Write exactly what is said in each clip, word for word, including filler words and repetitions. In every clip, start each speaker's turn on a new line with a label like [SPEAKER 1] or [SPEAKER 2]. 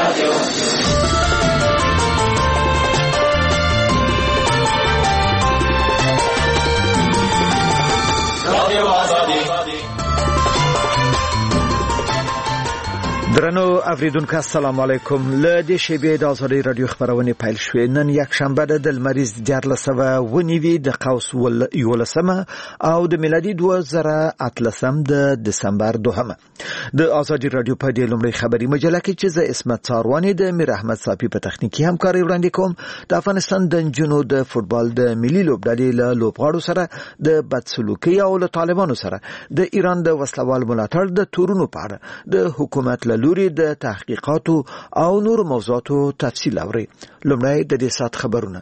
[SPEAKER 1] رادیو رادیو آزادی.
[SPEAKER 2] درنو اوریدونکو السلام علیکم. له دې شیبې د آزادۍ رادیو خبرونه پیل شوې. نن یک شنبه د لمریز دیارلسمه ونیوي د قوس یولسمه او د میلادي دوه زره اتلسم د دسمبر دوهمه. د آزادۍ رادیو په دې لومړی خبري مجله کې چې زه اسمت څارواني د میر احمد صافي په تخنیکی همکاري وړاندې کوم. د افغانستان د نجونو د فوتبال د ملي لوبډلې له لوبغاړو سره د بدسلوکي او له طالبانو سره د ایران د وسلوال ملاتړ د تورونو په اړه د حکومت له لوري د تحقیقاتو او نور موضوعاتو تفصیل اوري. لومړی د دې سات خبرونه.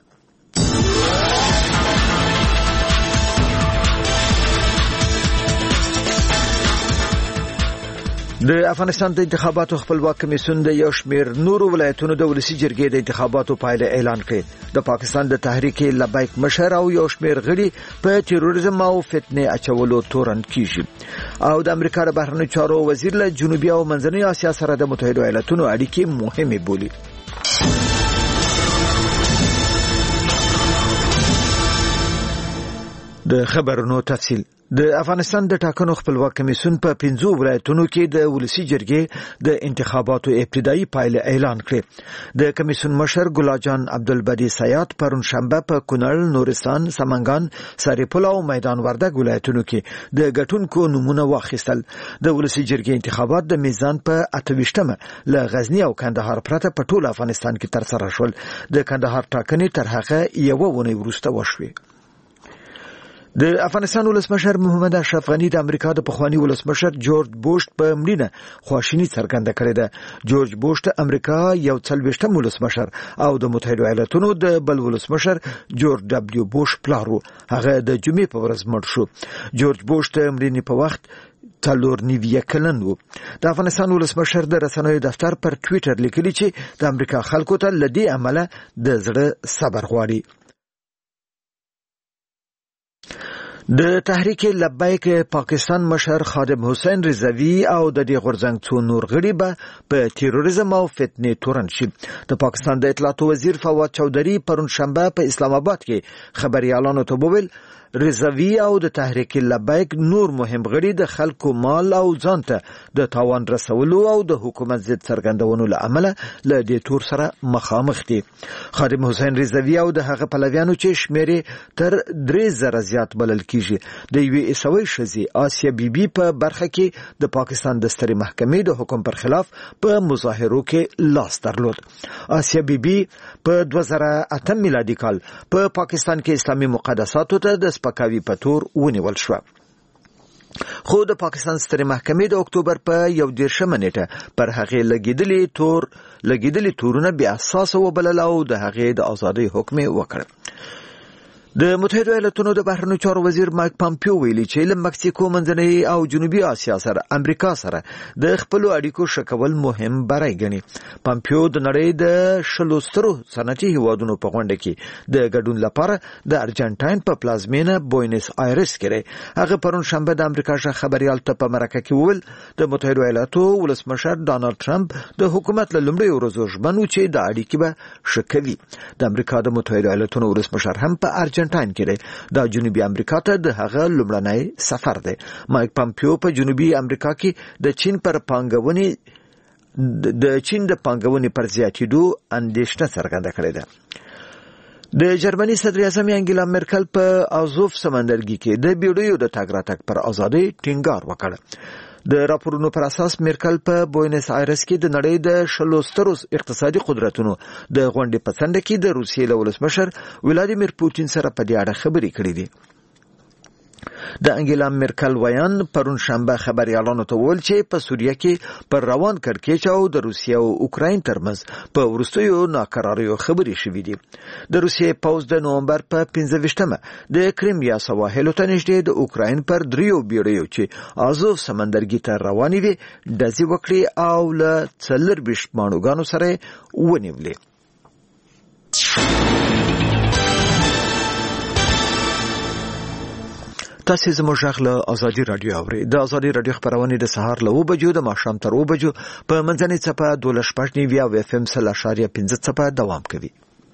[SPEAKER 2] د افغانستان د انتخاباتو خپلواک کمیسیون د یو شمېر نورو ولایتونو د ولسی جرګې د انتخاباتو پایله اعلان کړې. د پاکستان د تحریک لبیک مشر او یو شمېر غړي په تروریزم او فتنې اچولو تورن کیږي. او د امریکا د بهرنیو چارو وزیر له جنوبي او منځنۍ اسیا سره د متحده ایالاتونو اړیکې مهمه بولي. د خبرونو تفصیل. د افغانستان د ټاکنو خپلواک کمیسیون په پنځو ولایتونو کې د ولسی جرګې د انتخاباتو ابتدایي پایله اعلان کړې. د کمیسیون مشر ګلاجان عبدالبدی سیات پرون شنبه په کونړ، نورستان، سمنګان، سرپل او میدان وردګ ولایتونو کې د ګټونکو نمونه واخیستل. د ولسی جرګې انتخابات د میزان په اتويشتمه له غزنی او کندهار پرته په ټول افغانستان کې تر سره شول. د کندهار ټاکنې تر هغه یو ونی وروسته وشوه. د افغانستان ولسمشر محمد اشرف غنی د امریکا د پخوانی ولسمشر جورج بوش په مړینه خواشینی څرګنده کړې ده. جورج بوش د امریکا یو څلوېښتم ولسمشر او د متحده ایالاتونو د بل ولسمشر جورج دبلیو بوش پلار و. هغه د جمعې په ورځ مړ شو. جورج بوش د مړینې په وخت څلور نوي کلن و. د افغانستان ولسمشر د رسنیو دفتر پر ټوئیټر لیکلی چې د امریکا خلکو ته لدی عمله د زړه صبر غواړي. د تحریک لبیک پاکستان مشر خادم حسین رضوی او د دې غورځنګ څو نور غړي به په تروریزم او فتنې تورن شي. د پاکستان د اطلاعات وزیر فواد چودھری پرون شنبه په اسلام آباد کې خبريالانو ته وویل رضوی او د تحریک لبیک نور مهم غړي د خلکو مال او ځان ته د تاوان رسولو او د حکومت ضد څرګندونو له امله له دې تور سره مخامخ دي. خادم حسین رضوی او د هغه پلویانو چې شمیرې تر درې زره زیات بلل کیږي د یوې عیسوي ښځې آسیا بیبي په برخه کې د پاکستان د سترې محکمې د حکم پر خلاف په مظاهرو کې لاس درلود. آسیا بیبي په دوه زره اتم میلادي کال په پاکستان کې اسلامي مقدساتو ته د سپکاوي په تور ونیول شو. خو د پاکستان سترې محکمې د اکتوبر په یو دیرشمه نیټه پر هغې لګیدلې تور لګیدلې تورونه بیا اساسه وبلل او د هغې د ازادۍ حکم وکړ. د متحده ایالاتونو د بهرنیو چارو وزیر مایک پامپیو ویلي چې له مکسیکو، منځنۍ او جنوبي اسیا سره امریکا سره د خپل اړیکو شکول مهم بری ګڼي. پامپیو د نړۍ د شلو سترو صنعتي هیوادونو په غونډه کې د ګډون لپاره د ارجنټاین په پلازمینه بوینس آیرس کې هغه پرون شنبه د امریکا ښه خبريال ته په مرکه کې وویل د متحده ایالاتو ولسمشر ډانلډ ټرمپ د حکومت له لومړي ورځو ژمن و چې د اړیکې به ښه کوي. د امریکا د متحده ایالاتونو ولسمشر هم په ارجنټاین ټاین کې د جنوبي امریکا ته د هغه لومړنی سفر دی. مایک پامپیو په جنوبي امریکا کې د چین پر پانګونې د چین د پانګونې پر زیاتېدو اندېښنه څرګنده کړې ده. د جرمني صدر اعظم انګیلا مرکل په آزوف سمندرګي کې د بیړیو د تګ راتګ پر ازادۍ ټینګار وکړ. د راپورونو پر اساس مرکل په بوینس آیرس کې د نړۍ د شلو سترو اقتصادي قدرتونو د غونډې په څنډه کې د روسیې له ولسمشر ولادیمیر پوتین سره په دې اړه خبرې کړې دي. د انګیلا مرکل ویان پرون شنبه خبريالانو ته وویل چې په سوریه کې پر روان کړکېچ او د روسیې او اوکراین ترمنځ په وروستیو ناکراریو خبرې شوې دي. د روسیې پوځ د نومبر په پنځه ویشتمه د کریمیا سواحلو ته نږدې د اوکراین پر دریو بیړیو چې آزوف سمندرګي ته روانې وي ډزې وکړې او له څلرویشت ماڼوګانو سره ونیولې. تاسو زموږ غږ له ازادي رادیو اورئ. د ازادي رادیو خبرونه د سهار له اوه بجو د ماښام تر اوه بجو په منځنۍ څپه دولس شپږ نوي او اف ام سل اشاریه پنځه څپه دوام کوي.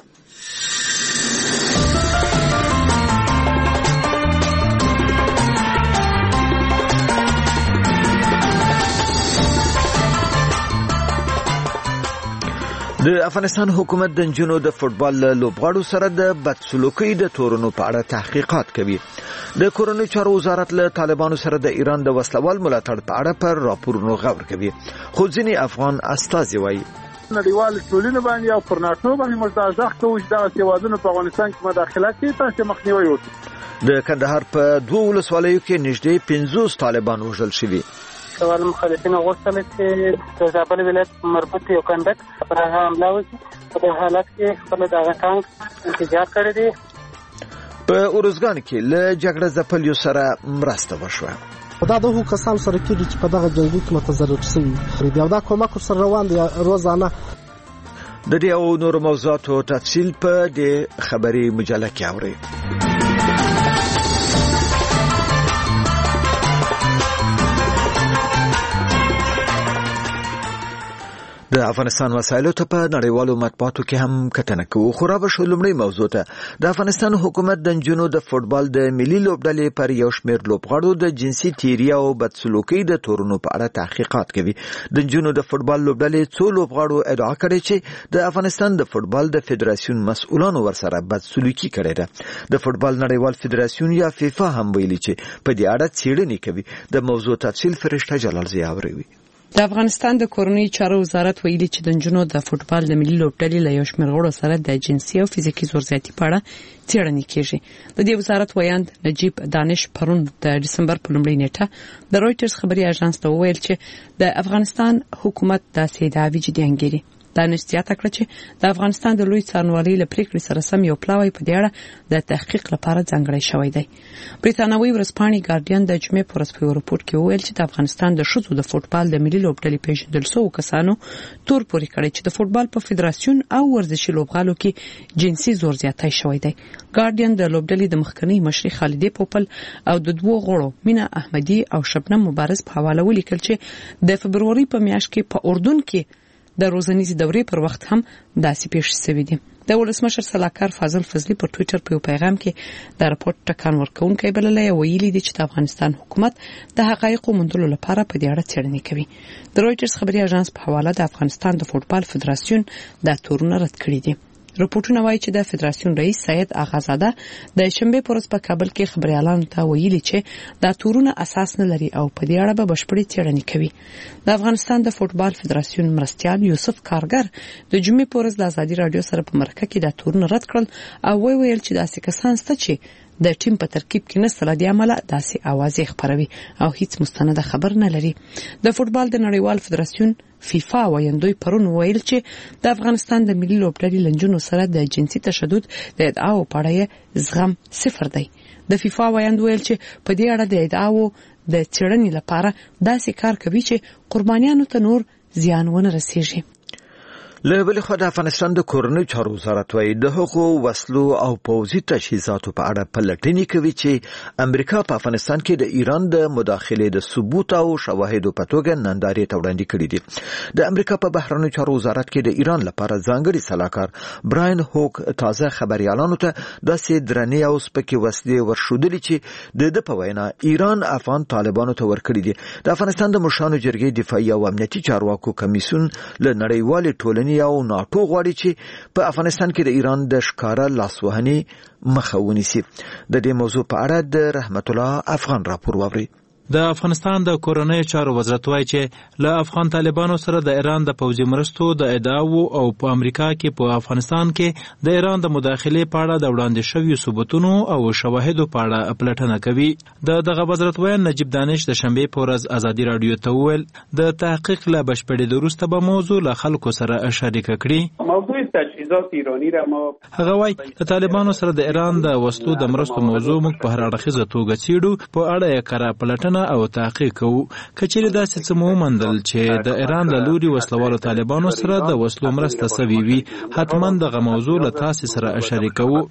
[SPEAKER 2] د افغانستان حکومت د نجونو د فوټبال لوبغاړو سره د بدسلوکۍ د تورونو په اړه تحقیقات کوي. د کورنیو چارو وزارت له طالبانو سره د ایران د وسلوال ملاتړ په اړه پر راپورونو غور کوي. خو ځینې افغان استازي وایي
[SPEAKER 1] نړیوال ټولنه باندې او پر ناتو باندې مزاحمت کوي چې دا سیوادونه په افغانستان کې مداخله کوي تاسو مخنیوي وکړي.
[SPEAKER 2] د کندهار په دوه ولسوالیو کې نږدې پنځوس طالبان وژل شوي.
[SPEAKER 3] سوال مخالفین غوښتل چې د زابل ولایت مربوط یو کندک پر هغه حمله وکړي. په دې حالت کې خپل دغه ټانک انتظار کړی دی.
[SPEAKER 2] په اورزګان کې له جګړه ځپلیو سره مرسته وشوه.
[SPEAKER 4] دا د هغو کسانو سره کېږي چې په دغه جنګو کې متضرر شوي دي او دا کومک ورسره روان دی روزانه.
[SPEAKER 2] د دې او نورو موضوعاتو تفصیل په دې خبري مجله کې اورئ. د افغانستان وسایلو ته په نړیوالو مطبوعاتو کې هم کتنه کوو. خو راوښو لومړی موضوع ته د افغانستان حکومت د نجونو د فوټبال د ملي لوبډلې پر یو شمېر لوبغاړو د جنسي تیري او بدسلوکۍ د تورونو په اړه تحقیقات کوي. د نجونو د فوټبال لوبډلې څو لوبغاړو ادعا کړې چې د افغانستان د فوټبال د فدراسیون مسؤلانو ورسره بدسلوکي کړې ده. د فوټبال نړیوال فدراسیون یا فیفا هم ویلي چې په دې اړه څېړنې کوي. د موضوع تفصیل فرشته جلال زی اوري.
[SPEAKER 5] د افغانستان د کورنیو چارو وزارت ویلي چې د نجونو د فوټبال د ملي لوبډلې له یو شمېر غړو سره د جنسي او فزیکي زورزیاتي په اړه څېړنې کیږي. د دې وزارت ویاند نجیب دانش پرون د دسمبر په لومړۍ نیټه د رويټرز خبري اژانس ته وویل چې د افغانستان حکومت داسې دعوی جدي انګیري. دانش زیاته کړه چې د افغانستان د لوی څارنوالۍ له پریکړې سره سم یو پلاوی په دې اړه د تحقیق لپاره ځانګړی شوی دی. بریتانوي ورځپاڼې ګارډین د جمعې په ورځ په یو راپور کې وویل چې د افغانستان د ښځو د فوټبال د ملي لوبډلې پیژندل شوو کسانو تور پورې کړی چې د فوټبال په فدراسیون او ورزشي لوبغالو کې جنسي زور زیاتی شوی دی. ګارډین د لوبډلې د مخکنی مشري خالدې پوپل او د دوه غړو مینا احمدي او شبنم مبارز په حواله ولیکل چې د فبروري په میاشت کې په اردن کې د روزنیزې دورې پر وخت هم داسې پیښ شوې دي. د ولسمشر سلاکار فاضل فضلي په ټوئیټر په پیغام کې د راپورټ ټکان ورکونکي بللی ویلي دي چې د افغانستان حکومت د حقایقو موندلو لپاره په دې اړه څېړنې کوي. د رويټرز خبري اژانس په حواله د افغانستان د فوټبال فدراسیون د تورونه رد کړی دي. راپورټونه وایي چې د فدراسیون رئیس سید آغازاده د شنبه په ورځ په کابل کې خبريالانو ته ویلي چې دا تورونه اساس نه لري او په دې اړه به بشپړې څېړنې کوي. د افغانستان د فوټبال فدراسیون مرستیال یوسف کارګر د جمعې په ورځ د ازادي رادیو سره په مرکه کې دا تورونه رد کړل او وی ویل چې داسې کسان ست چې د ټیم په ترکیب کې نسل د عمله داسې اوازې خبروي او هیڅ مستنده خبر نه لري. د فوټبال د نړیوال فدراسیون فیفا وایندوی پرون ویل چې د افغانستان د ملي لوبډلې لنجونو سره د جنسي تشدد د ادعاو په اړه زغم صفر دی. د فیفا وایند ویل چې په دې اړه د ادعاو د څېړنې لپاره داسې کار کوي چې قربانیانو ته نور زیان ونه رسیږي.
[SPEAKER 2] له بل خوا د افغانستان د کورنیو چارو وزارت وايي د هغو وسلو او پوځي تجهیزاتو په اړه پلټنې کوي چې امریکا په افغانستان کې د ایران د مداخلې د ثبوت او شواهدو په توګه نندارې ته وړاندې کړي دي. د امریکا په بهرنیو چارو وزارت کې د ایران لپاره ځانګړي سلاکار براین هوک تازه خبريالانو ته داسې درنې او سپکې وسلې ورښودلې چې د د په وینا ایران افغان طالبانو ته ورکړي دي. د افغانستان د مشرانو جرګې دفاعي او امنیتي چارواکو کمیسیون له نړیوالې ټولنې او ناتو غواړي چې په افغانستان کې د ایران د ښکارا لاسوهنې مخه ونیسي. د دې موضوع په اړه د رحمت الله افغان راپور واوري.
[SPEAKER 6] د افغانستان د کورنیو چارو وزارت وايي چې له افغان طالبانو سره د ایران د پوځي مرستو د ادعاو او په امریکا کې په افغانستان کې د ایران د مداخلې په اړه د وړاندې شویو ثبوتونو او شواهدو په اړه پلټنه کوي. د دغه وزارت ویاند نجیب دانش د شنبه په ورځ ازادي رادیو ته وویل د تحقیق له بشپړېدو وروسته به موضوع له خلکو سره شریک کړي.
[SPEAKER 1] موضوع تجهیزات تجهیزات ایرانی را ما
[SPEAKER 6] هغه وایي د طالبانو سره د ایران د وسلو د مرستو موضوع موږ په هر اړخیزه توګه څېړو، په اړه یې کره پلټنه او تحقیق کوو. که چیرې داسې څه مو وموندل چې د ایران له لوري وسلوالو طالبانو سره د وسلو مرسته سوې وي، حتما دغه موضوع له تاسې سره شریکوو.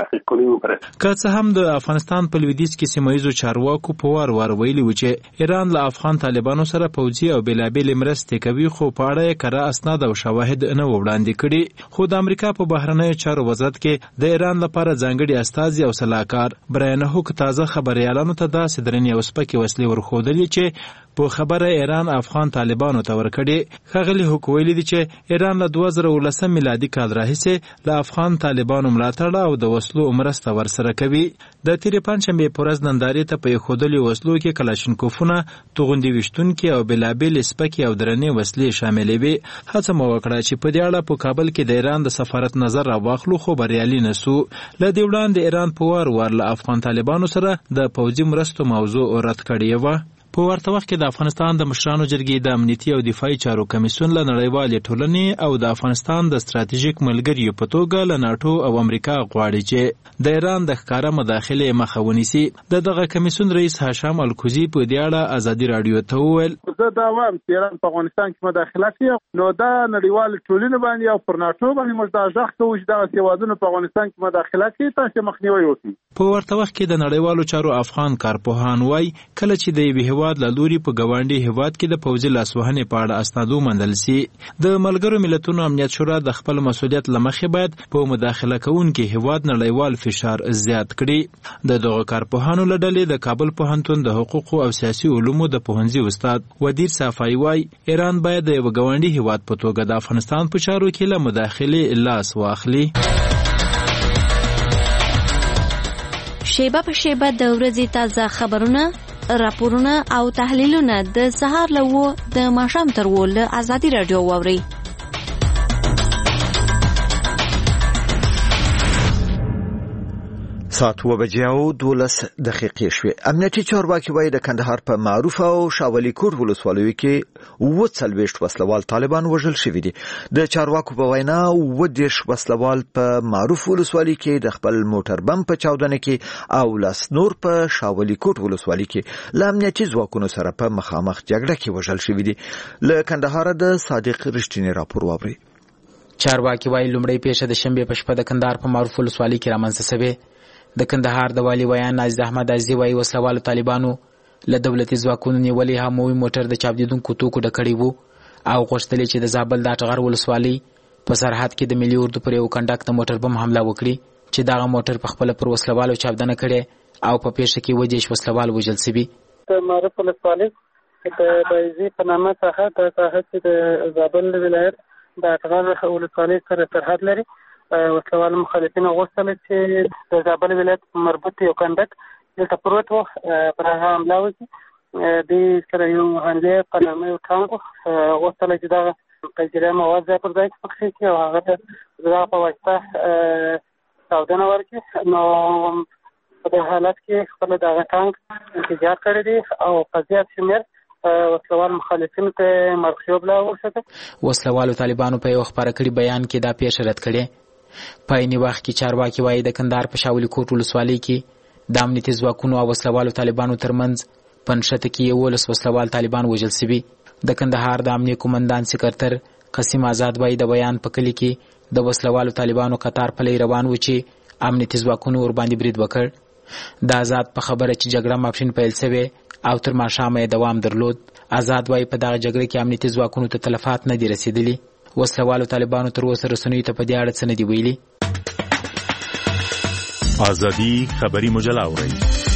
[SPEAKER 6] که څه هم د افغانستان په لویدیځ کې سیمه ییزو چارواکو په وار وار ویلي و چې ایران له افغان طالبانو سره پوځي او بېلابېلې مرستې کوي، خو په اړه یې کره اسناد او شواهد نه و وړاندې کړي. خو د امریکا په بهرنیو چارو وزارت کې د ایران لپاره ځانګړي استازي او سلاکار برایان هوک تازه خبریالانو ته داسې درنې او سپکې وسلې ورښودلې چې په خبره ایران افغان طالبانو ته ورکړي. ښاغلي هوک ویلي دي چې ایران له دوه زره اوولسم میلادي کال راهیسې له افغان طالبانو ملاتړ او د وسلو مرسته ورسره کوي. د تېرې پنجشنبې په ورځ نندارې ته په ایښودلو وسلو کې کلاشینکوفونه، توغندي ویشتونکي او بېلابېلې سپکې او درنې وسلې شاملې وې. هڅه مو وکړه چې په دې اړه په کابل کې د ایران د سفارت نظر راواخلو، خو بریالي نه سو. له دې وړاندې ایران په وار وار له افغان طالبانو سره د پوځي مرستو موضوع رد کړې وه. په ورته وخت کې د افغانستان د مشرانو جرګې د امنیتي او دفاعي چارو کمیسیون له نړیوالې ټولنې او د افغانستان د ستراتیژیک ملګریو په توګه له ناټو او امریکا غواړي چې د ایران د ښکاره مداخلې مخه ونیسي. د دغه کمیسیون رئیس هاشم الکوزي په دې اړه ازادي راډیو ته وویل:
[SPEAKER 1] زه دا وایم چې ایران په افغانستان کې مداخله کوي، نو دا نړیوال ټولنې باندې او پر ناټو باندې موږ دا ځخ کوو چې دغه هیوادونه په افغانستان کې مداخله کوي، تاسو مخنیوي وکړي. په
[SPEAKER 6] ورته وخت کې د نړیوالو چارو افغان کارپوهان وایي کله چې د یوې هیواد له لوري په ګاونډي هیواد کې د پوځي لاسوهنې په اړه اسناد وموندل سي، د ملګرو ملتونو امنیت شورا د خپل مسؤلیت له مخې باید په مداخله کوونکي هیواد نړیوال فشار زیات کړي. د دغه کارپوهانو له ډلې د کابل پوهنتون د حقوقو او سیاسي علومو د پوهنځي استاد ودیر صافای وایي ایران باید د یو ګاونډي هیواد په توګه د افغانستان په چارو کې له مداخلې لاس واخلي.
[SPEAKER 7] شیبه په شیبه د ورځې تازه خبرونه، راپورونه او تحلیلونه د سهار له وو د ماښام تر وو له ازادي راډیو واورئ.
[SPEAKER 2] ساعت و بجې او دولس دقیقې شوې. امنیتي چارواکي وایي د کندهار په معروف او شاولي کوټ ولسوالیو کې اووه څلوېښت وسلوال طالبان وژل شوي دي. د چارواکو په وینا اووه دېرش وسلوال په معروف ولسوالي کې د خپل موټر بم په چاودنه کې او لس نور په شاولي کوټ ولسوالي کې له امنیتي ځواکونو سره په مخامخ جګړه کې وژل شوي دي. له کندهار د صادق رښتینی راپور واورئ.
[SPEAKER 8] چارواکي وایي لومړی پیښه د شنبې په شپه د کندهار په معروف ولسوالي کې رامنځته شوې. د کندهار د والي ویان عزیز احمد عزیزي وایي وسلوالو طالبانو له دولتي ځواکونو نیولې هموي موټر د چاودېدونکو توکو ډک کړی وو او غوښتل چې د زابل د اټغر ولسوالۍ په سرحد کې د ملي اردو پر یو کنډک د موټر بم حمله وکړي چې دغه موټر په خپل پر وسلوالو چاودنه کړې او په پیښه کې وجې وسلوال وژل شوي.
[SPEAKER 3] د معروف ولسوالۍ د بایزي په نامه ساحه د ساحه چې د زابل ولایت د اټغر ولسوالۍ سره سرحد لري، وسلوال مخالفین غوښتل چې د زابل ولایت مربوط یو کنډک دلته پروت و پر هغه حمله وکړي. دوی سره یو حملې په نامه یو ټانک غوښتل چې دغه قجري مواد ځای پر ځای پکښې کړي او هغه ته د هغه په واسطه چاودنه ورکړي. نو په دې حالت کې خپل دغه ټانک انفجار کړی دی او په زیات شمېر وسلوال مخالفینو ته مرخیوب لا ورسېده.
[SPEAKER 8] وسلوالو طالبانو په یو خپاره کړي بیان کې دا پیښه رد کړې. په عیني وخت کې چارواکي وایي د کندهار په شاولي کوټ ولسوالۍ کې د امنیتي ځواکونو او وسلوالو طالبانو ترمنځ په نښته کې یولس وسلوال طالبان وژل شوي. د کندهار د امنیه قومندان سکرتر قسیم آزاد وایي د بیان په کلي کې د وسلوالو طالبانو قطار پلی روان و چې امنیتي ځواکونو ورباندې برید وکړ. د آزاد په خبره چې جګړه ماپښین پیل شوې او تر ماښامه یې دوام درلود. آزاد وایي په دغه جګړه کې امنیتي ځواکونو ته تلفات نه دي رسېدلي. وسلوالو طالبانو تر اوسه رسنیو ته په دې اړه څه نه دي ویلي.
[SPEAKER 9] ازادي خبري مجله اورئ.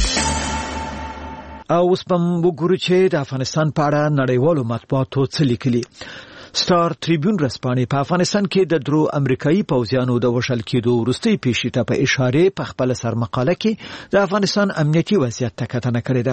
[SPEAKER 2] او اوس به وګورو چې د افغانستان په اړه نړیوالو مطبوعاتو څه لیکلي. ستار ټریبیون رسپانې په افغانستان کې د درو امریکایي پوځیانو د وژل کېدو وروستۍ پیښې ته په اشاره په خپل سرمقاله کې د افغانستان امنیتي وضعیت ته کتنه کړې ده.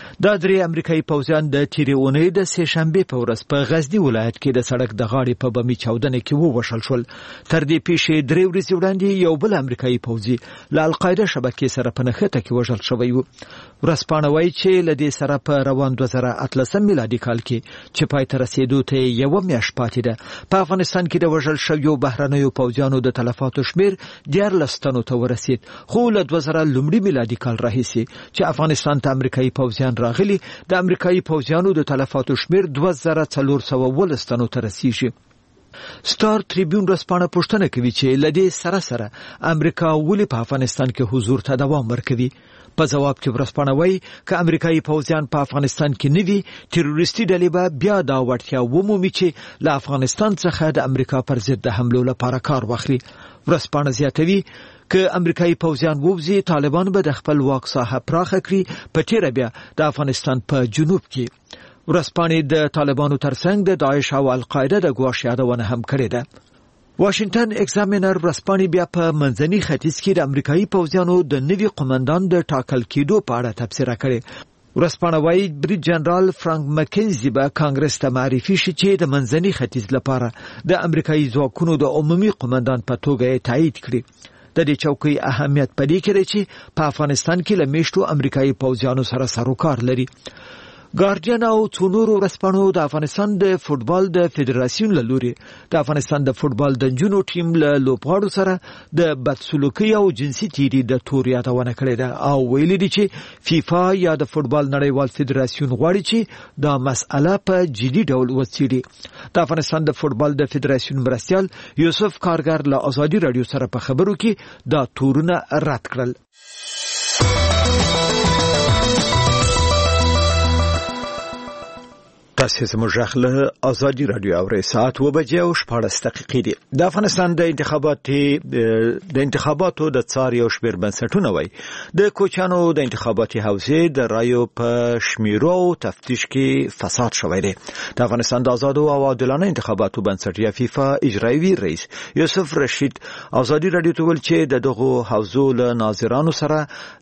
[SPEAKER 2] دا درې امریکایي پوځیان د تیرې اونۍ د سه شنبې په ورځ په غزني ولایت کې د سړک د غاړې په بمي چاودنه کې ووژل شول. تر دې پیښې درې ورځې وړاندې یو بل امریکایي پوځي له القاعده شبکې سره په نښته کې وژل شوی و. ورځپاڼه وایي چې له دې سره په روان دوه زره اتلسم میلادي کال کې چې پای ته رسیدو ته یوه میاشت پاتې ده په افغانستان کې د وژل شویو بهرنیو پوځیانو د تلفاتو شمېر دیارلس تنو ته ورسید. خو له دوه زره لومړي میلادي کال راهیسې چې افغانستان ته امریکایي پوځیان راغلي د امریکایي پوځیانو د تلفاتو شمېر دوه زره څلور سوه اوولس تنو ته رسیږي. ستار تریبیون ورځپاڼه پوښتنه کوي چې له دې سره سره امریکا ولې په افغانستان کې حضور ته دوام ورکوي. په جواب کې ورځپاڼه وایي که امریکایي پوځیان په افغانستان کې نه وي تروریستي ډلې به بیا دا وړتیا ومومي چې له افغانستان څخه د امریکا پر ضد د حملو لپاره کار واخلي. ورځپاڼه زیاتوي که امریکایي پوځیان ووځي طالبان به د خپل واک ساحه پراخه کړي په تیره بیا د افغانستان په جنوب کې. ورځپاڼې د طالبانو ترڅنګ د داعش او القاعده د ګواښ یادونه هم کړې ده. واشنگټن ایگزامینر ورځپاڼې بیا په منځني ختیځ کې د امریکایي پوځیانو د نوي قومندان د ټاکل کېدو په اړه تبصره کړې. ورځپاڼه وایي برید جنرال فرانک مکنزي به کانګرس ته معرفي شي چې د منځني ختیځ لپاره د امریکایي ځواکونو د عمومي قومندان په توګه تایید کړي. د دې چوکۍ اهمیت په دې کې دی چې په افغانستان کې له میشتو امریکایي پوځیانو سره سروکار لري. ګارډین او څو نورو ورځپاڼو د افغانستان د فوټبال د فدراسیون له لوري د افغانستان د فوټبال د نجونو ټیم له لوبغاړو سره د بدسلوکۍ او جنسي تیري د تور یادونه کړې ده او ویلي دي چې فیفا یا د فوټبال نړیوال فدراسیون غواړي چې دا مسأله په جدي ډول وڅېړي. د افغانستان د فوټبال د فدراسیون مرستیال یوسف کارګر له ازادي رادیو سره په خبرو کې دا تورونه رد کړل. تاسو زموږ غږ له ازادي رادیو اورئ. ساعت و بجې او شپاړس دقیقې دي. د افغانستان د انتخاباتي د انتخاباتو د څار یو شمېر بنسټونه وایي د کوچیانو د انتخاباتي حوزې د رایو په شمیرو او تفتیش کې فساد شوی دی. د افغانستان د آزادو او عادلانه انتخاباتو بنسټ یا فیفا اجرایوي رئیس یوسف رشید ازادي رادیو ته ویل چې د دغو حوزو له ناظرانو سره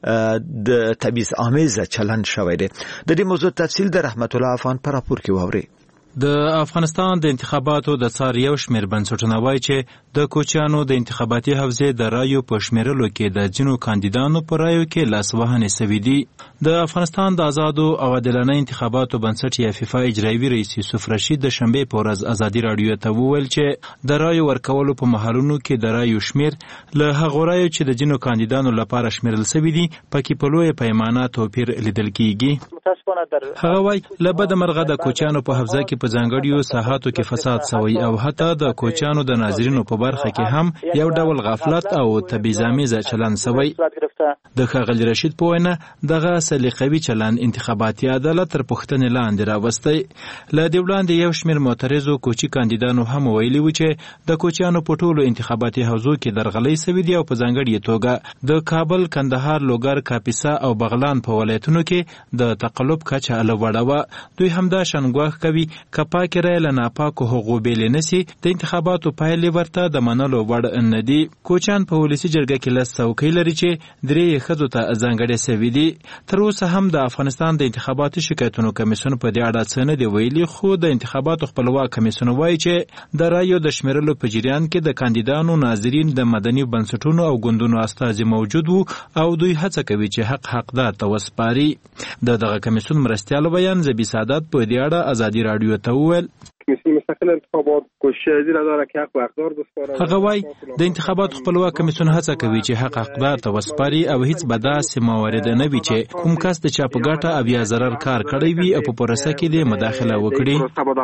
[SPEAKER 2] د تبعیض آمیز چلند شوی دی. د دې موضوع تفصیل د رحمت الله افغان پر راپور کې واوري.
[SPEAKER 6] د افغانستان د انتخاباتو د څار یو شمېر بنسټونه وایي چې د کوچیانو د انتخاباتي حوزې د رایو په شمیرلو کې د ځینو کاندیدانو په رایو کې لاسوهنې سوي دي. د افغانستان د آزادو او عادلانه انتخاباتو بنسټ یا فیفا اجرایوي رئیس یوسف رشید د شنبې په ورځ ازادي رادیو ته وویل چې د رایو ورکولو په مهالونو کې د رایو شمیر له هغو رایو چې د ځینو کاندیدانو لپاره شمیرل سوي دي پکې په لویه پیمانه توپیر لیدل کېږي. هغه وایي له بده مرغه د کوچیانو په حوزه کې په ځانګړیو ساحاتو کې فساد سوی او حتی د کوچیانو د ناظرینو په برخه کې هم یو ډول غفلت او تبعیض‌آمیز چلند سوی. د ښاغلي رشید په وینا دغه سلیقوي چلند انتخاباتي عدالت تر پوښتنې لاندې راوستی. له دې وړاندې یو شمېر معترضو کوچي کاندیدانو هم ویلي و چې د کوچیانو په ټولو انتخاباتي حوزو کې درغلۍ سوي دي او په ځانګړې توګه د کابل، کندهار، لوګر، کاپیسا او بغلان په ولایتونو کې د تقلب کچه لوړه وه. دوی همدا شان ګواښ کوي که پاکې رایې له ناپاکو هغو بېلې نه سي د انتخاباتو پایلې ورته د منلو وړ نه دي. کوچیان په ولسي جرګه کې لس څوکۍ لري چې درې یې ښځو ته ځانګړې سوي دي. تر اوسه هم د افغانستان د انتخاباتي شکایتونو کمیسیون په دې اړه څه نه دي ویلي، خو د انتخاباتو خپلواک کمیسیون وایي چې د رایو د شمیرلو په جریان کې د کاندیدانو، ناظرین، د مدني بنسټونو او ګوندونو استازي موجود وو او دوی هڅه کوي چې حق حقدار ته وسپاري. د دغه کمیسیون مرستیال بیان زبی سعادت په دې اړه ازادي رادیو ته وویل
[SPEAKER 10] کمیسیون مستقل انتخابات کوشش را داره که حق و حقدار بسپاره.
[SPEAKER 6] هغه وایي د انتخاباتو خپلواک کمیسیون هڅه کوي چې حق حقدار ته وسپاري او هیڅ به داسې موارد نه وي چې کوم کس د چا په ګټه او یا ضرر کار کړی وي او په پروسه کې د مداخله وکړي.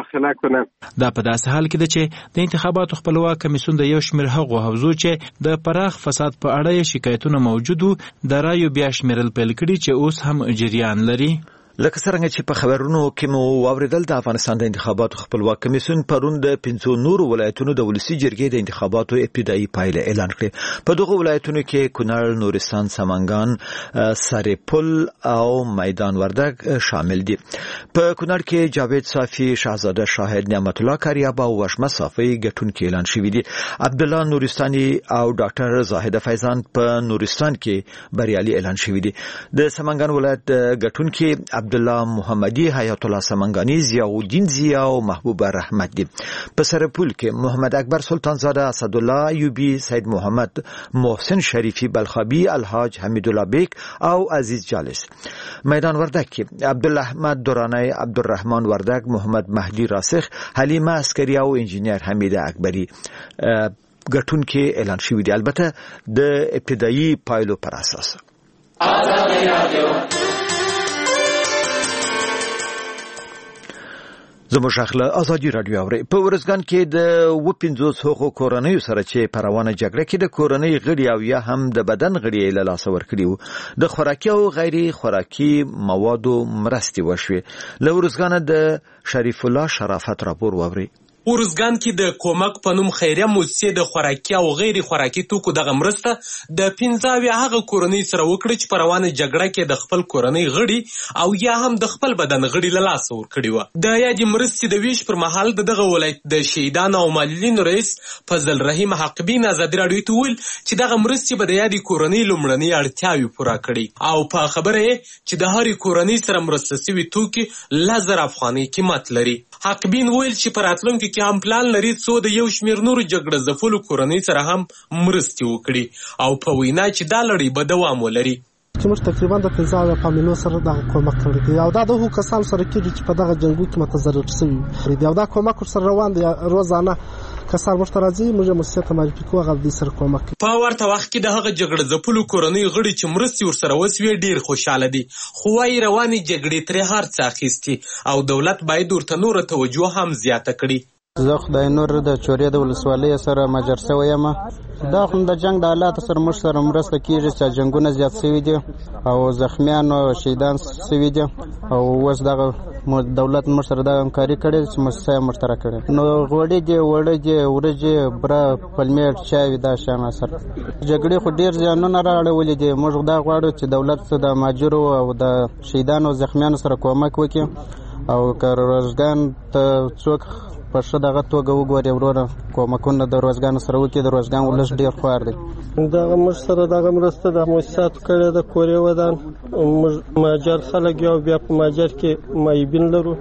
[SPEAKER 6] دا په داسې حال کې ده چې د انتخاباتو خپلواک کمیسیون د یو شمېر هغو حوزو چې د پراخ فساد په اړه شکایتونه موجود وو د رایو بیا شمیرل پیل کړي چې اوس هم جریان لري.
[SPEAKER 2] لکه څنګه چې په خبرونو کې مو واوریدل د افغانستان د انتخاباتو خپلواک کمیسیون پرون د پنځو نورو ولایتونو د ولسی جرګې د انتخاباتو ابتدایي پایله اعلان کړې. په دغه ولایتونو کې کونړ، نورستان، سمنګان، سرپل او میدان وردګ شامل دي. په کونړ کې جاوید صافی، شاهزاده شاهد، نعمت الله کاریاب او وشمه صافی ګټونکي اعلان شوي دي. عبد الله نورستاني او ډاکټر زاهده فیضان په نورستان کې بریالي اعلان شوي دي. د سمنګان ولایت ګټونکي عبدالله محمدي، حیات الله سمنګانی، ضیاءالدین ضیا او محبوب رحمت دي. په سرپول کې محمد اکبر سلطانزاده، اسدالله ایوبی، سید محمد محسن شریفی بلخابی، الحاج حمیدالله بیگ او عزیز جالس. میدان وردک کې عبدالله احمد دورانی، عبدالرحمن وردک، محمد مهدی راسخ، حلیمه عسکری او انجینیر حمید اکبری ګټون کې اعلان شوی دی، البته د ابتدایي پایلو پر اساس. زموږ شخله ازادي رادیو اوري. په ورځګان کې د و پنځوس هغو کورنیو سره چې په روانه جګړه کې د کورنۍ غړي او یا هم د بدن غړي له لاسه ورکړي وو، د خوراکي او غیر خوراکي موادو مرستې وشوې. له ورځګانه د شریف الله شرافت راپور واوري.
[SPEAKER 11] ورزګان کې د کومک په نوم خیریه موسسې د خوراکي او غیر خوراکي توکو دغه مرسته د پنځه هغه کورنۍ سره وکړه چې په روانه جګړه کې د خپل کورنۍ غړي او یا هم د خپل بدن غړي له لاسه ورکړي وو. د یادې مرستې د ویش پر مهال د دغه ولایت د شهیدانو او معلولینو رئیس فضل رحیم حقبین ازادي راډیو ته وویل چې دغه مرستې به د یادې کورنۍ لومړنۍ اړتیاوې پوره کړي او په خبره یې چې د هرې کورنۍ سره مرسته شوي توکي لس زره افغانۍ قیمت لري. حقبین وویل چې په راتلونکي کې هم پلان لري څو د یو شمېر نورو جګړه ځپلو کورنۍ سره هم مرستې وکړي او په وینا چې دا لړۍ به دوام ولري.
[SPEAKER 4] چې موږ تقریبا د پنځه فامیلو سره دغه کومک کړی دی او دا د هغو کسانو سره کېږي چې په دغه جنګو کې متضرر شوي دي او دا کومک ورسره روان دی. روزانه کسان موږ ته راځي، موږ موسسې ته معرفي کوو، هغه دوی سره کومک کوي.
[SPEAKER 11] په ورته وخت کې د هغه جګړه ځپلو کورنۍ غړي چې مرستې ورسره وسوې ډېر خوشحاله دي، خو وايي روانې جګړې ترې هر څه اخیستي او دولت باید ورته نوره توجه هم زیاته کړي.
[SPEAKER 12] زه خدای نور د چورې د ولسوالۍ سره مجر شوی یم. دا خو د جنګ د حالاتو سره موږ سره مرسته کېږي چې جنګونه زیات شوي دي او زخمیان او شهیدان شوي دي او اوس دغه دولت موږ سره دا همکاري کړې چې موسسه یې مشترک کړې. نو غوړي دي، وړه دي، ورجې، بره، پلمېټ، چای، دا شیان سره جګړې خو ډېر زیانونه رااړولي دي. موږ دا غواړو چې دولت د مهاجرو او د شهیدانو او زخمیانو سره کومک وکړي او که روزګان ته څوک په ښه دغه توګه وګوري وروره کومکونه د روزګان سره وکړي. د روزګان ولس ډېر خوار دی.
[SPEAKER 3] دغه موږ سره دغه مرسته د مؤسساتو کړې ده. کورې ودان موږ مهاجر خلک یو، بیا په مهاجر کې معیبین لرو،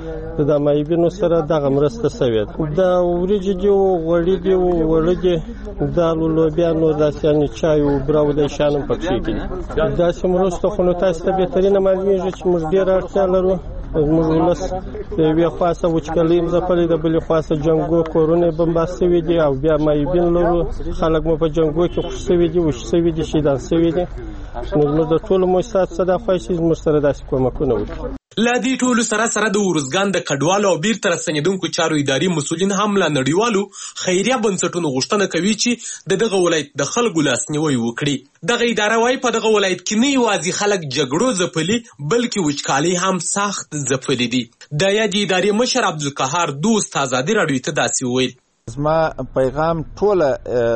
[SPEAKER 3] د معیبینو سره دغه مرسته شوې ده. دا وریجې دي، غوړي دي، وړه دي، دال، لوبیا، نور داسې یعنې چای او بوره او داسې شیان هم پکې دي. داسې مرسته خو نو تاسو ته بهترینه معلومېږي چې موږ ډېره اړتیا لرو. موږ ولس د یوې خواڅه وچکالۍ هم ځپلې ده، بلې خواڅه جنګو کورونه بمبار شوي دي او بیا معیبین لرو. خلک مو په جنګو کې خوش شوي دي، وش شوي دي، شهیدان شوي دي. نو زموږ د ټولو مؤسساتو څخه دا خوښ چې زموږ سره داسې کومکونه وکړي.
[SPEAKER 11] له دې ټولو سره سره د ورزګان د کډوالو او بیرته راستنېدونکو چارو اداري مسؤلین هم له نړیوالو خیریه بنسټونو غوښتنه کوي چې د دغه ولایت د خلکو لاسنیوی وکړي. دغه اداره وايي په دغه ولایت کې نه یوازې خلک جګړو ځپلي بلکې وچکالۍ هم سخت ځپلي دي. د یادې ادارې مشر عبدالقهار دوست ازادي راډیو ته داسې وویل.
[SPEAKER 13] زما پیغام ټوله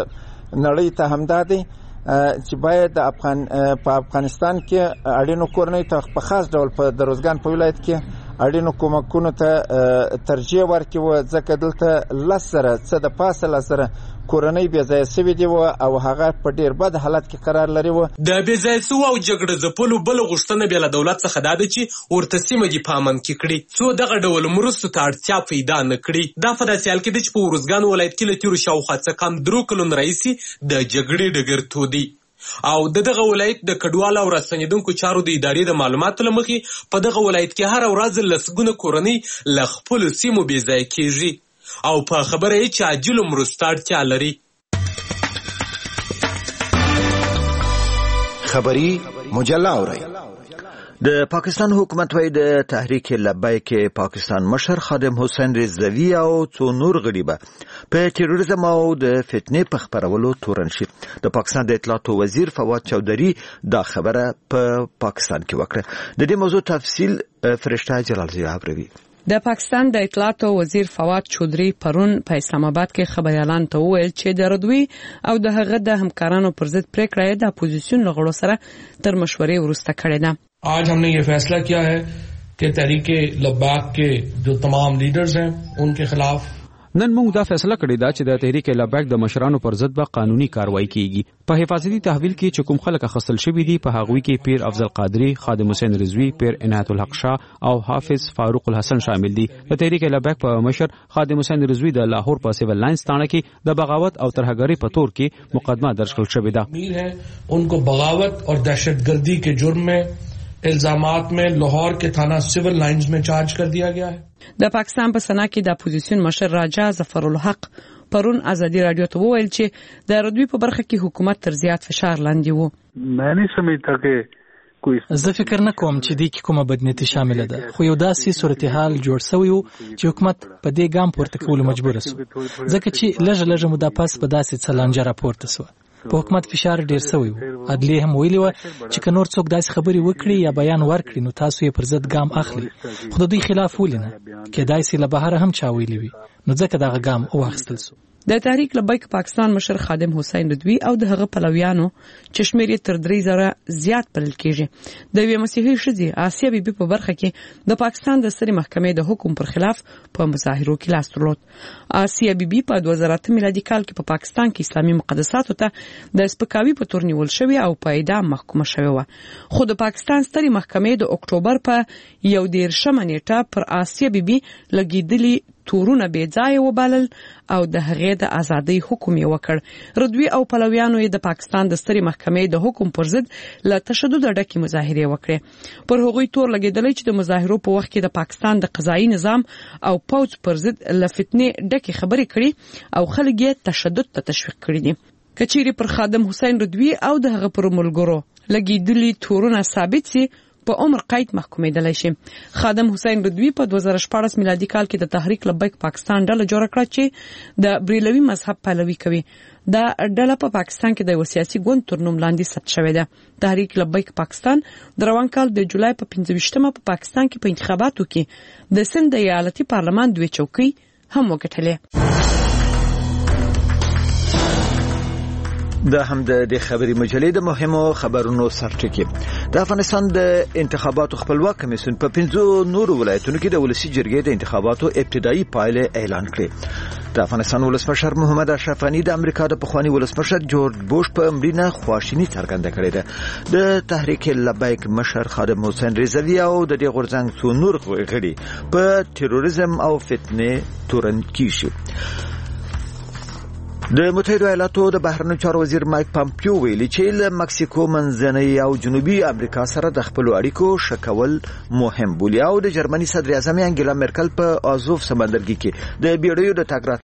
[SPEAKER 13] نړۍ ته همدا دی چې باید افغان په افغانستان کې اړینو کورنۍ ته په خاص ډول په د روزګان په ولایت کې اړینو کومکونو ته ترجیح ورکړي، ځکه دلته لس زره څه د پاسه لس زره کورنۍ بې ځایه شوي دي او هغه په ډېر بد حالت کې قرار لري.
[SPEAKER 11] د بې ځایه شوو او جګړه ځپلو بله غوښتنه بیا له دولت څخه دا ده چې ورته سیمه دې په امن کې کړي څو دغه ډول مرستو ته اړتیا پیدا نه کړي. دا په داسې حال کې ده چې په ورزګان ولایت کې له تېرو شاوخوا څه کم درو کلونو راهیسې د جګړې ډګر تودي او د دغه ولایت د کډوالو او راستنېدونکو چارو د ادارې د معلوماتو له مخې په دغه ولایت کې هره ورځ لسګونه کورنۍ له خپلو سیمو بې ځایه کېږي او په خبره یې چې عاجلو مرستو اړتیا لري.
[SPEAKER 2] خبری مجله اورئ. د پاکستان حکومت وايي د تحریک لبیک پاکستان مشر خادم حسین رضوی او څو نور غړي به په تروریزم او د فتنې په خپرولو تورن شي. د پاکستان د اطلاعاتو وزیر فواد چودھری دا خبره په پاکستان کې وکړه. د دې موضوع تفصیل فرشته جلال زیاب روي.
[SPEAKER 5] د پاکستان د اطلاعاتو وزیر فواد چودھری پرون په اسلام آباد کې خبري اعلان ته وویل چې د رضوی او د هغه د همکارانو پر ضد پریکړه د اپوزیسیون لغړو سره تر مشورې وروسته کړې ده.
[SPEAKER 14] आज हमने ये फैसला किया है कि तहरीक लब्बाक के जो तमाम लीडर्स हैं उनके खिलाफ نن موږ دا فیصله کړې ده چې د تحریک لبیک د مشرانو پر ضد به قانوني کاروایی کیږي. په حفاظتي تحویل کې چې کوم خلک اخیستل شوي دي په هغوی کې پیر افضل قادری، خادم حسین رضوی، پیر عنایت الحق شاه او حافظ فاروق الحسن شامل دي. د تحریک لبیک په مشر خادم حسین رضوی د لاهور په سیول لاینز تانه کې د بغاوت او ترهګری په تور کې مقدمه درج کړل شوې ده.
[SPEAKER 15] ان کو بغاوت اور دہشتگردی کے جرم میں الزامات میں لاہور کے تھانہ سیول لائنز میں چارج کر دیا گیا ہے.
[SPEAKER 5] د پاکستان په سنا کې د اپوزیسیون مشر راجا ظفر الحق پرون ازادي رادیو ته وویل چې د ردوی په برخه کې حکومت تر زیات فشار لاندې وو.
[SPEAKER 16] مې نه سمېتا کې
[SPEAKER 17] زه فکر نه کوم چې دې کې کومه بدنیتي شامل ده، خو یو داسې صورتحال جوړ شوی وو چې حکومت په دې ګام پورته کولو مجبور شو، ځکه چې لږ لږ موده پس په داسې څلانجه راپورته شو. په حکومت فشار ډیر شوی وو. عدلیه هم ویلي و چې که نور څوک داسې خبرې وکړي یا بیان ورکړي نو تاسو یې پر ضد ګام اخلي، خو د دوی خلاف ولینه کېدای شي له بهره هم چا ویلي وي، نو ځکه دغه ګام واخیستل شو.
[SPEAKER 5] د تحریک لبیک پاکستان مشر خادم حسین رضوی او د هغه پلویانو چې شمیر یې تر درې زره زیات بلل کېږي د یوې مسیحي ښځې آسیه بیبي په برخه کې د پاکستان د سترې محکمې د حکم پر خلاف په مظاهرو کې لاس درلود. آسیه بیبي په دوه زره اته میلادي کال کې په پاکستان کې اسلامي مقدساتو ته د سپکاوي په تور نیول شوی او په اعدام محکومه شوی و، خو د پاکستان سترې محکمې د اکتوبر په یو دیرشمه نیټه پر آسیه بیبي لګیدلي تورونه بې ځایه وبلل او د هغې د ازادۍ حکم یې وکړ. رضوی او پلویانو یې د پاکستان د سترې محکمې د حکم پر ضد له تشدد ډکې مظاهرې وکړې. پر هغوی تور لګېدلی چې د مظاهرو په وخت کې د پاکستان د قضایي نظام او پوځ پر ضد له فتنې ډکې خبرې کړي او خلک یې تشدد ته تشویق کړي دي. که چیرې پر خادم حسین رضوی او د هغه پر ملګرو لګېدلي تورونه ثابت سي په عمر قید محکومېدلی شي. خادم حسین رضوی په دوه زره شپاړس میلادي کال کې د تحریک لبیک پاکستان ډله جوړه کړه چې د بریلوي مذهب پلوي کوي. دا ډله په پاکستان کې د یو سیاسي ګوند تر نوم لاندې ثبت شوې ده. تحریک لبیک پاکستان د روان کال د جولای په پنځه ویشتمه په پاکستان کې په انتخاباتو کې د سند د ایالتي پارلمان دوه چوکۍ هم وګټلې.
[SPEAKER 2] د هم د خبري مجلې د مهمو خبرونو سرټکی. د افغانستان د انتخاباتو خپلواک کمیسیون په پنځو نورو ولایتونو کې د ولسی جرګې د انتخاباتو ابتدایي پایلې اعلان کړې. د افغانستان ولسمشر محمد اشرف غنی د امریکا د پخوانی ولسمشر جورج بوش په امرینه خواشینی څرګنده کړې ده. د تحریک لبیک مشر خادم حسین رضوی او د دې غورځنګ څو نور غړي په تروریزم او فتنې تورن کیږي. د متحده ایالاتو د بهرنیو چارو وزیر مایک پامپیو ویلي چې له مکسیکو منځنۍ او جنوبي امریکا سره د خپل اړیکو شکول مهم بولي او د جرمني صدر اعظم انګلا مرکل په آزوف سمندرګي کې د بیړیو د تګ